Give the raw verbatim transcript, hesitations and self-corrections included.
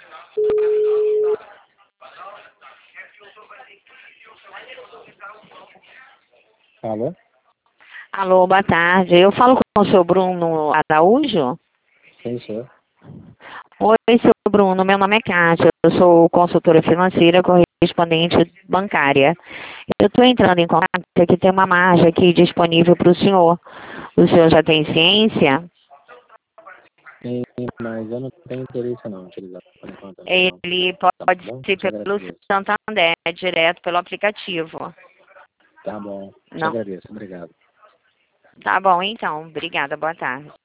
Alô? Alô, boa tarde. Eu falo com o senhor Bruno Araújo? Sim, senhor. Oi, senhor Bruno. Meu nome é Kátia. Eu sou consultora financeira, correspondente bancária. Eu estou entrando em contato que tem uma margem aqui disponível para o senhor. O senhor já tem ciência? Sim, mas eu não tenho interesse não, utilizar por enquanto não. Ele Tá pode bom? ser Te pelo agradeço. Santander, direto pelo aplicativo. Tá bom. Te Não. agradeço. Obrigado. Tá bom, então. Obrigada. Boa tarde.